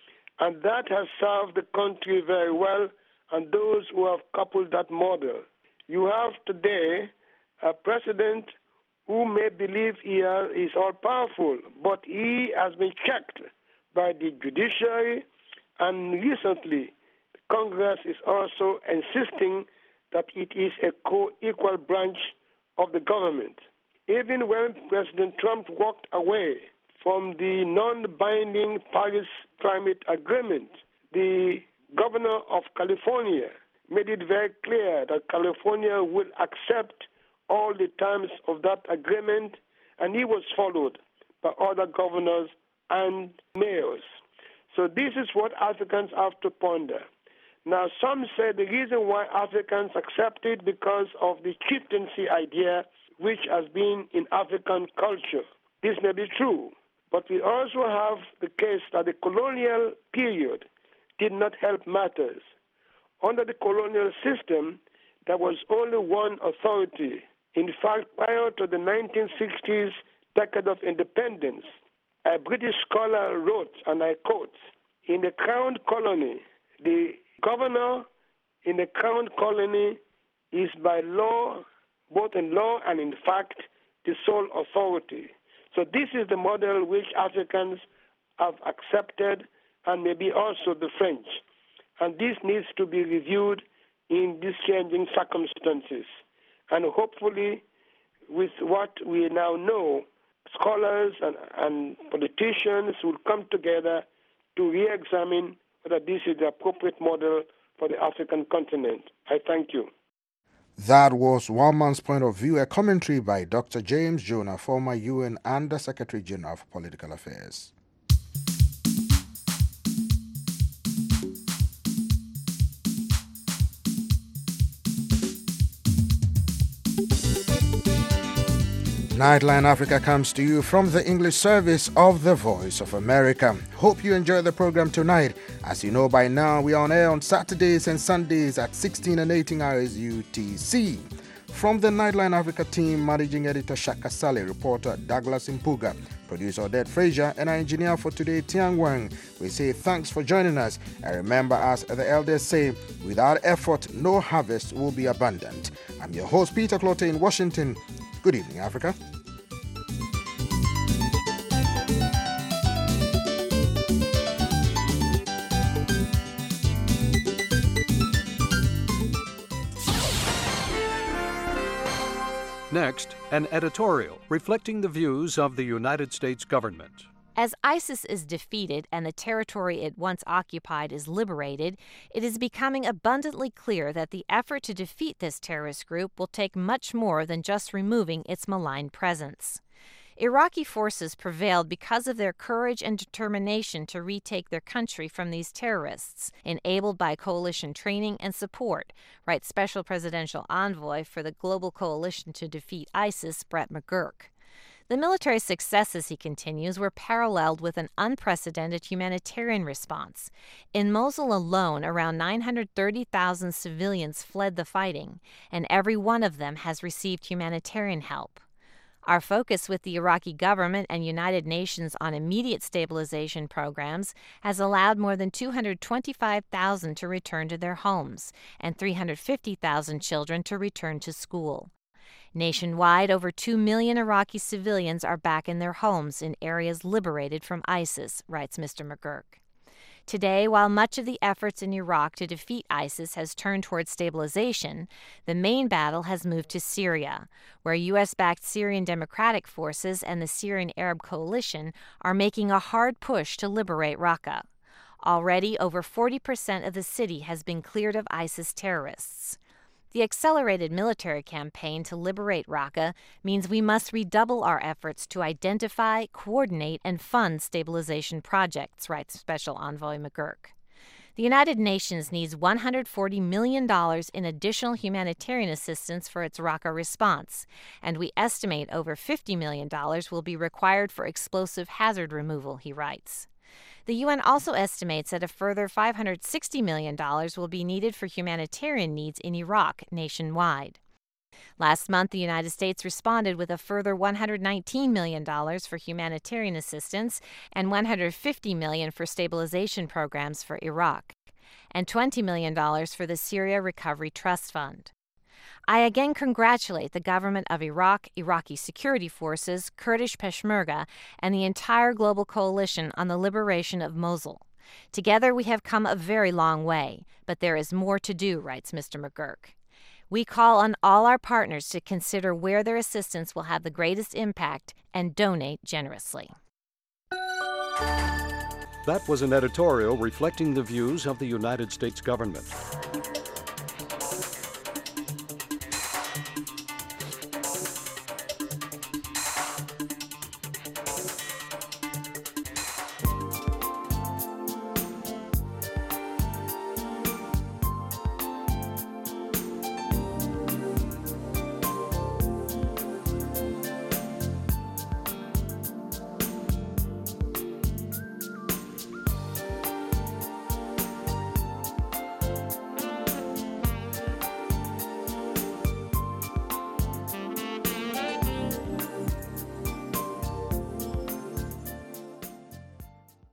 And that has served the country very well, and those who have coupled that model. You have today a president who may believe he is all-powerful, but he has been checked by the judiciary, and recently Congress is also insisting that it is a co-equal branch of the government. Even when President Trump walked away from the non-binding Paris Climate Agreement, the governor of California made it very clear that California will accept all the terms of that agreement, and he was followed by other governors and mayors. So this is what Africans have to ponder. Now, some say the reason why Africans accept it because of the chieftaincy idea which has been in African culture. This may be true, but we also have the case that the colonial period did not help matters. Under the colonial system, there was only one authority. In fact, prior to the nineteen sixties decade of independence, a British scholar wrote, and I quote, "In the crown colony, the governor in the crown colony is by law, both in law and in fact, the sole authority." So this is the model which Africans have accepted, and maybe also the French. And this needs to be reviewed in these changing circumstances. And hopefully, with what we now know, scholars and, and politicians will come together to re-examine whether this is the appropriate model for the African continent. I thank you. That was One Man's Point of View, a commentary by Doctor James Jonah, former U N Under Secretary General for Political Affairs. Nightline Africa comes to you from the English service of the Voice of America. Hope you enjoy the program tonight. As you know by now, we are on air on Saturdays and Sundays at sixteen and eighteen hours U T C. From the Nightline Africa team, Managing Editor Shaka Saleh, reporter Douglas Impuga, Producer Odette Frazier and our engineer for today, Tiang Wang. We say thanks for joining us. And remember, as the elders say, without effort, no harvest will be abundant. I'm your host, Peter Clotte in Washington. Good evening, Africa. Next, an editorial reflecting the views of the United States government. As ISIS is defeated and the territory it once occupied is liberated, it is becoming abundantly clear that the effort to defeat this terrorist group will take much more than just removing its malign presence. Iraqi forces prevailed because of their courage and determination to retake their country from these terrorists, enabled by coalition training and support, writes Special Presidential Envoy for the Global Coalition to Defeat ISIS, Brett McGurk. The military successes, he continues, were paralleled with an unprecedented humanitarian response. In Mosul alone, around nine hundred thirty thousand civilians fled the fighting, and every one of them has received humanitarian help. Our focus with the Iraqi government and United Nations on immediate stabilization programs has allowed more than two hundred twenty-five thousand to return to their homes and three hundred fifty thousand children to return to school. Nationwide, over two million Iraqi civilians are back in their homes in areas liberated from ISIS, writes Mister McGurk. Today, while much of the efforts in Iraq to defeat ISIS has turned towards stabilization, the main battle has moved to Syria, where U S-backed Syrian Democratic Forces and the Syrian Arab Coalition are making a hard push to liberate Raqqa. Already, over forty percent of the city has been cleared of ISIS terrorists. The accelerated military campaign to liberate Raqqa means we must redouble our efforts to identify, coordinate, and fund stabilization projects, writes Special Envoy McGurk. The United Nations needs one hundred forty million dollars in additional humanitarian assistance for its Raqqa response, and we estimate over fifty million dollars will be required for explosive hazard removal, he writes. The U N also estimates that a further five hundred sixty million dollars will be needed for humanitarian needs in Iraq nationwide. Last month, the United States responded with a further one hundred nineteen million dollars for humanitarian assistance and one hundred fifty million dollars for stabilization programs for Iraq, and twenty million dollars for the Syria Recovery Trust Fund. I again congratulate the government of Iraq, Iraqi security forces, Kurdish Peshmerga, and the entire global coalition on the liberation of Mosul. Together we have come a very long way, but there is more to do, writes Mister McGurk. We call on all our partners to consider where their assistance will have the greatest impact and donate generously. That was an editorial reflecting the views of the United States government.